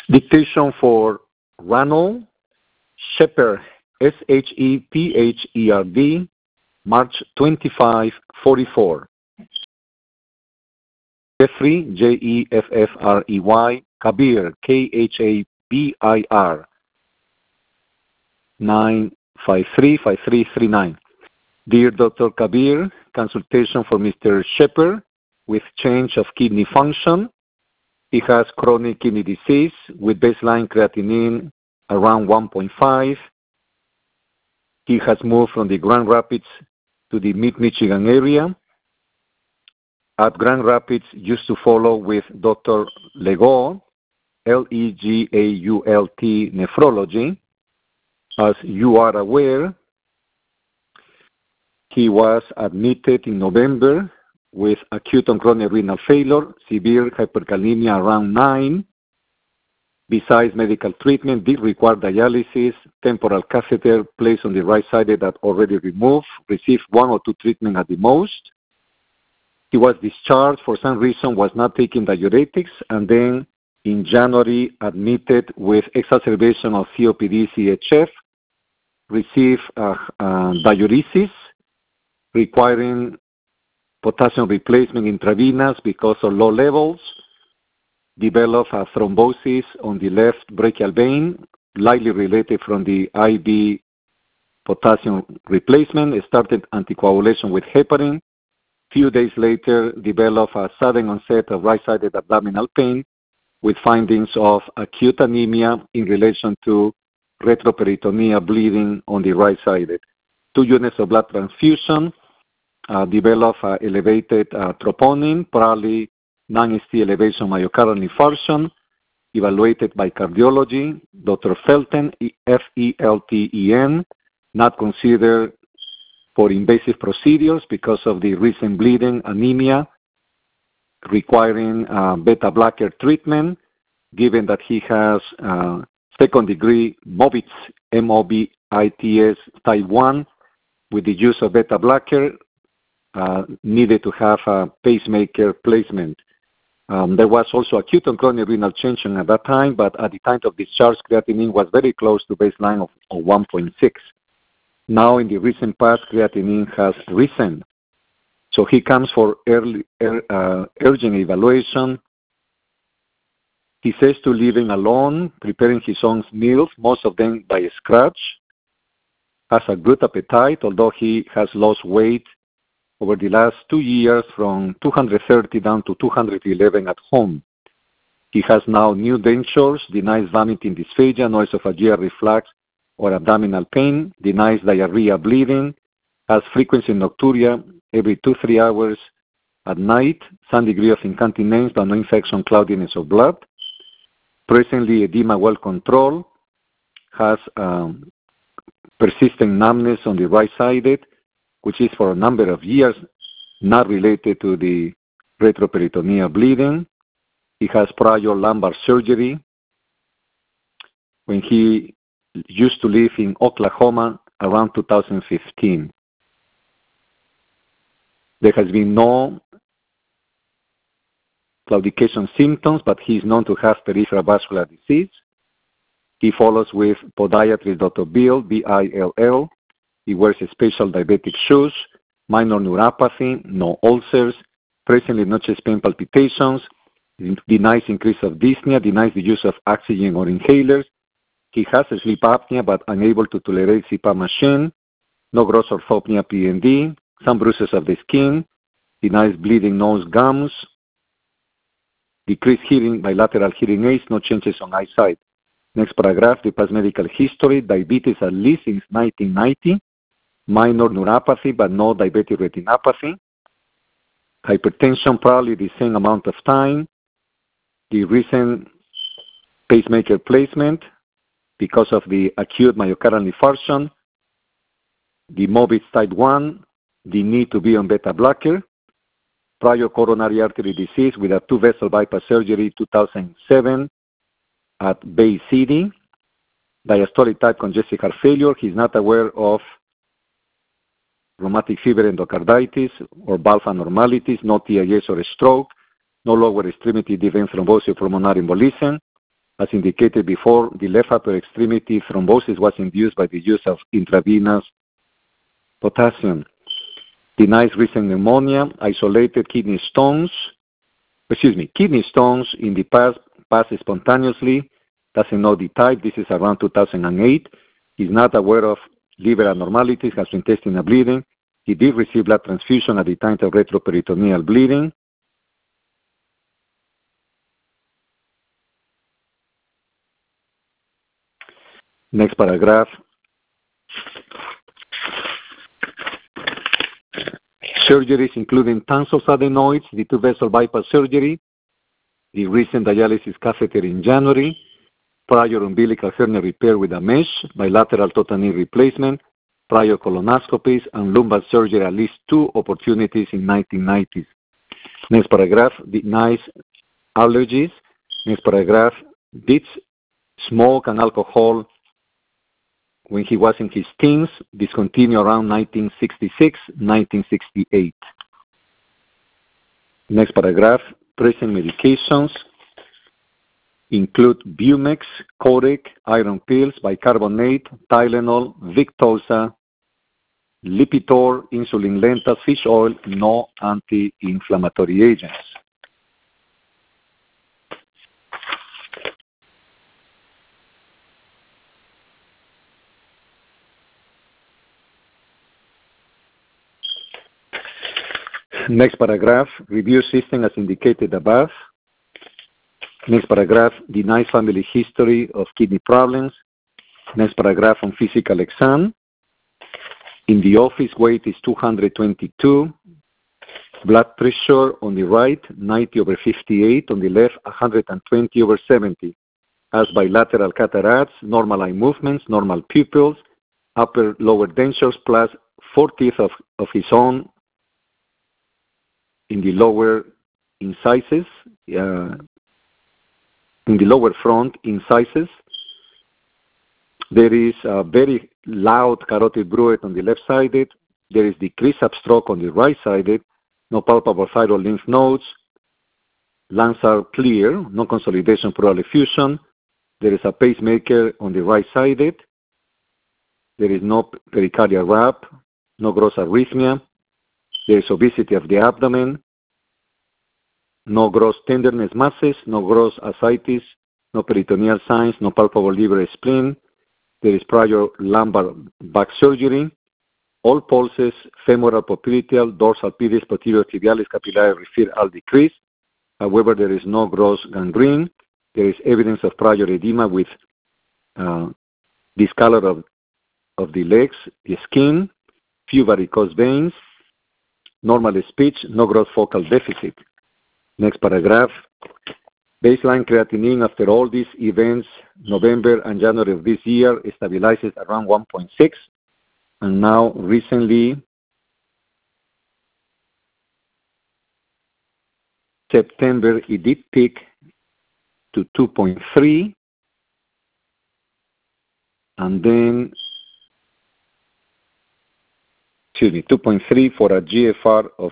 Dictation for Ranald Shepard, Sheperd, March 25, 44. Jeffrey, Jeffrey, Kabir, Khabir, 9535339. Dear Dr. Kabir, consultation for Mr. Shepard with change of kidney function. He has chronic kidney disease with baseline creatinine around 1.5. He has moved from the Grand Rapids to the Mid-Michigan area. At Grand Rapids, used to follow with Dr. Legault, Legault nephrology. As you are aware, he was admitted in November with acute and chronic renal failure, severe hyperkalemia around 9. Besides medical treatment, did require dialysis, temporal catheter placed on the right side that already removed, received 1 or 2 treatments at the most. He was discharged for some reason, was not taking diuretics, and then in January admitted with exacerbation of COPD, CHF, received diuresis, requiring potassium replacement intravenous because of low levels, developed a thrombosis on the left brachial vein, likely related from the IV potassium replacement, started anticoagulation with heparin. Few days later, developed a sudden onset of right-sided abdominal pain with findings of acute anemia in relation to retroperitoneal bleeding on the right-sided. 2 units of blood transfusion, developed elevated troponin, probably non-ST elevation myocardial infarction, evaluated by cardiology, Dr. Felten, Felten, not considered for invasive procedures because of the recent bleeding, anemia, requiring beta blocker treatment, given that he has second-degree MOBITS, M-O-B-I-T-S type 1, with the use of beta blocker, needed to have a pacemaker placement. There was also acute and chronic renal tension at that time, but at the time of discharge, creatinine was very close to baseline of 1.6. Now, in the recent past, creatinine has risen. So he comes for urgent evaluation. He says to living alone, preparing his own meals, most of them by scratch, has a good appetite, although he has lost weight over the last 2 years from 230 down to 211 at home. He has now new dentures, denies vomiting dysphagia, no esophageal reflux or abdominal pain, denies diarrhea, bleeding, has frequency nocturia every 2-3 hours at night, some degree of incontinence, but no infection, cloudiness of blood. Presently, edema well controlled, has persistent numbness on the right-sided, which is for a number of years not related to the retroperitoneal bleeding. He has prior lumbar surgery. When he used to live in Oklahoma around 2015. There has been no claudication symptoms, but he is known to have peripheral vascular disease. He follows with podiatrist Dr. Bill, B-I-L-L. He wears special diabetic shoes, minor neuropathy, no ulcers, presently no chest pain palpitations, denies increase of dyspnea, denies the use of oxygen or inhalers. He has a sleep apnea but unable to tolerate CPAP machine, no gross orthopnea PND, some bruises of the skin, denies bleeding nose, gums, decreased hearing, bilateral hearing aids, no changes on eyesight. Next paragraph, the past medical history, diabetes at least since 1990, minor neuropathy but no diabetic retinopathy, hypertension probably the same amount of time, the recent pacemaker placement because of the acute myocardial infarction, the MOBITS type 1, the need to be on beta blocker, prior coronary artery disease with a 2-vessel bypass surgery 2007 at Bay City, diastolic type congestive heart failure. He's not aware of rheumatic fever endocarditis or valve abnormalities, no TIS or stroke, no lower extremity deep vein thrombosis or pulmonary embolism, As indicated before, the left upper extremity thrombosis was induced by the use of intravenous potassium. Denies recent pneumonia, isolated kidney stones in the past passed spontaneously, doesn't know the type, this is around 2008. He's not aware of liver abnormalities, gastrointestinal bleeding. He did receive blood transfusion at the time of retroperitoneal bleeding. Next paragraph. Surgeries including tonsil adenoids, the two-vessel bypass surgery, the recent dialysis catheter in January, prior umbilical hernia repair with a mesh, bilateral total knee replacement, prior colonoscopies, and lumbar surgery at least 2 opportunities in 1990s. Next paragraph, denies allergies. Next paragraph, did smoke and alcohol when he was in his teens, discontinued around 1966, 1968. Next paragraph, present medications include Bumex, Corec, iron pills, bicarbonate, Tylenol, Victoza, Lipitor, insulin Lentas, fish oil, no anti-inflammatory agents. Next paragraph, review system as indicated above. Next paragraph, denies family history of kidney problems. Next paragraph on physical exam. In the office, weight is 222. Blood pressure on the right, 90/58. On the left, 120/70. Has bilateral cataracts, normal eye movements, normal pupils, upper lower dentures, plus 4 teeth of his own in the lower incisors, in the lower front incisors. There is a very loud carotid bruit on the left-sided. There is decreased upstroke on the right-sided. No palpable thyroid lymph nodes. Lungs are clear. No consolidation pleural effusion. There is a pacemaker on the right-sided. There is no pericardial wrap. No gross arrhythmia. There is obesity of the abdomen. No gross tenderness masses. No gross ascites. No peritoneal signs. No palpable liver spleen. There is prior lumbar back surgery. All pulses, femoral, popliteal, dorsal pedis, posterior tibialis, capillary refer all decreased. However, there is no gross gangrene. There is evidence of prior edema with discolor of the legs, the skin, few varicose veins, normal speech, no gross focal deficit. Next paragraph. Baseline creatinine after all these events, November and January of this year, stabilizes around 1.6. And now recently, September, it did peak to 2.3. And then, 2.3 for a GFR of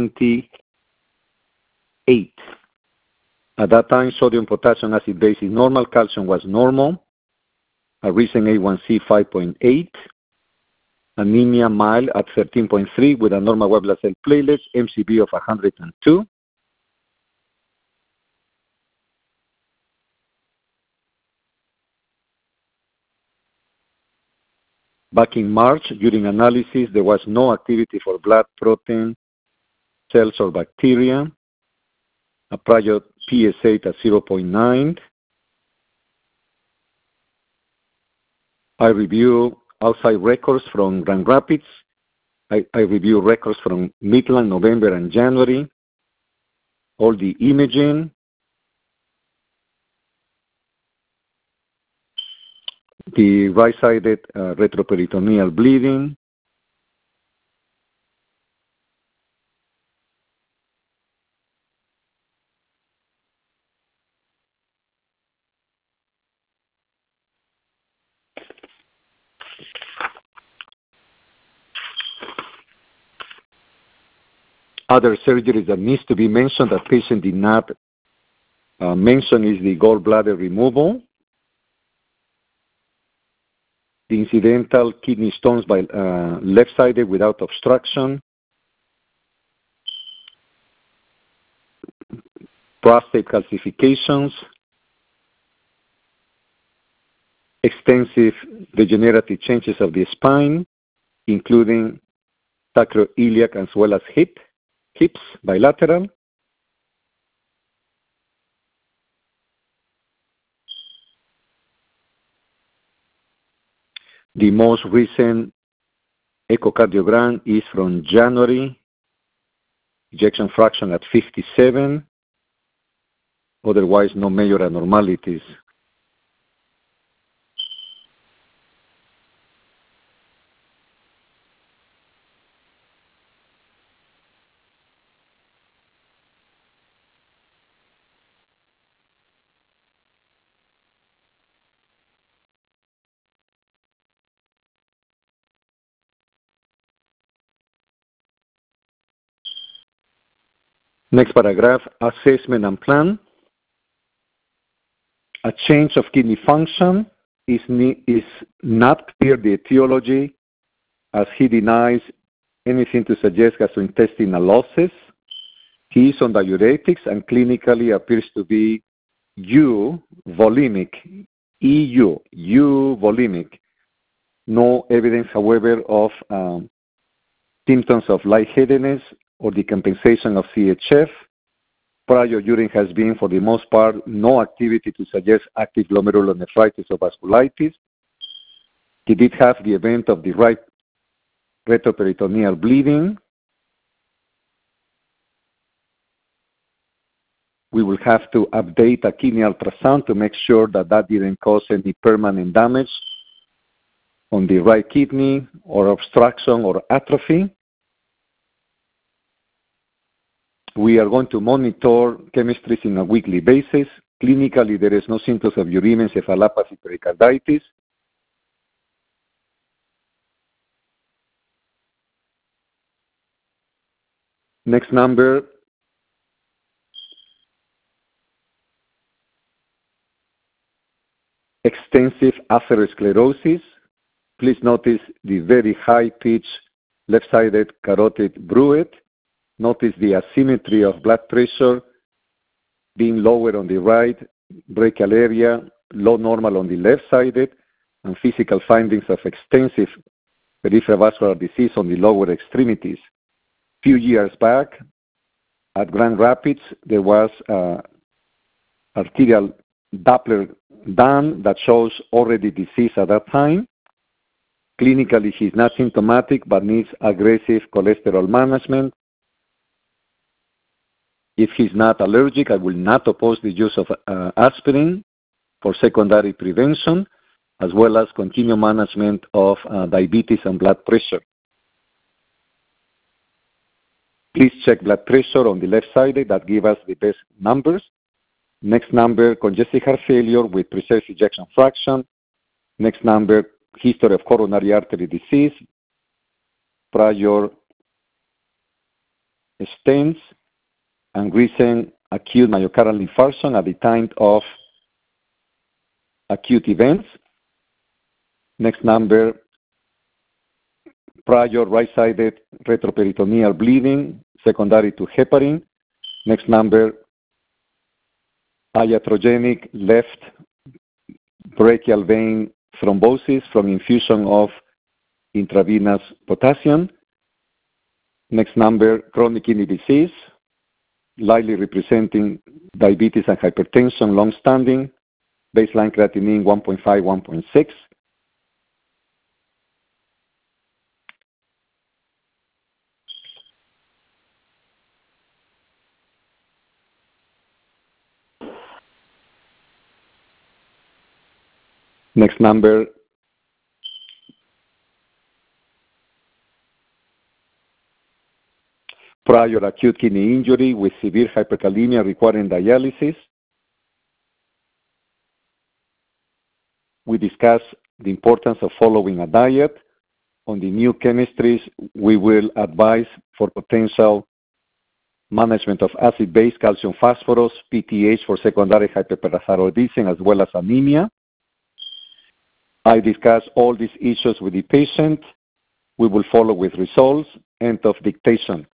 28. At that time, sodium, potassium, acid base is normal. Calcium was normal. A recent A1C 5.8. Anemia mild at 13.3 with a normal white blood cell platelets. MCV of 102. Back in March, during analysis, there was no activity for blood protein, cells, or bacteria. A prior PSA at 0.9. I review outside records from Grand Rapids. I review records from Midland, November and January. All the imaging. The right-sided retroperitoneal bleeding. Other surgeries that needs to be mentioned that patient did not mentioned is the gallbladder removal, the incidental kidney stones by left-sided without obstruction, prostate calcifications, extensive degenerative changes of the spine, including sacroiliac as well as hips, bilateral. The most recent echocardiogram is from January, ejection fraction at 57, otherwise no major abnormalities. Next paragraph, assessment and plan. A change of kidney function is not clear the etiology, as he denies anything to suggest gastrointestinal losses. He is on diuretics and clinically appears to be euvolemic. Euvolemic. No evidence, however, of symptoms of lightheadedness or decompensation of CHF. Prior urine has been, for the most part, no activity to suggest active glomerulonephritis or vasculitis. He did have the event of the right retroperitoneal bleeding. We will have to update a kidney ultrasound to make sure that that didn't cause any permanent damage on the right kidney or obstruction or atrophy. We are going to monitor chemistries on a weekly basis. Clinically, there is no symptoms of uremia, encephalopathy, pericarditis. Next number. Extensive atherosclerosis. Please notice the very high-pitched left-sided carotid bruit. Notice the asymmetry of blood pressure being lower on the right, brachial area, low normal on the left-sided, and physical findings of extensive peripheral vascular disease on the lower extremities. A few years back, at Grand Rapids, there was arterial Doppler done that shows already disease at that time. Clinically, he's not symptomatic but needs aggressive cholesterol management. If he's not allergic, I will not oppose the use of aspirin for secondary prevention, as well as continued management of diabetes and blood pressure. Please check blood pressure on the left side. That gives us the best numbers. Next number, congestive heart failure with preserved ejection fraction. Next number, history of coronary artery disease, prior stents, and recent acute myocardial infarction at the time of acute events. Next number, prior right-sided retroperitoneal bleeding secondary to heparin. Next number, iatrogenic left brachial vein thrombosis from infusion of intravenous potassium. Next number, chronic kidney disease, likely representing diabetes and hypertension, long-standing, baseline creatinine 1.5, 1.6. Next number, prior acute kidney injury with severe hyperkalemia requiring dialysis. We discussed the importance of following a diet. On the new chemistries, we will advise for potential management of acid-base calcium phosphorus, PTH for secondary hyperparathyroidism, as well as anemia. I discuss all these issues with the patient. We will follow with results. End of dictation.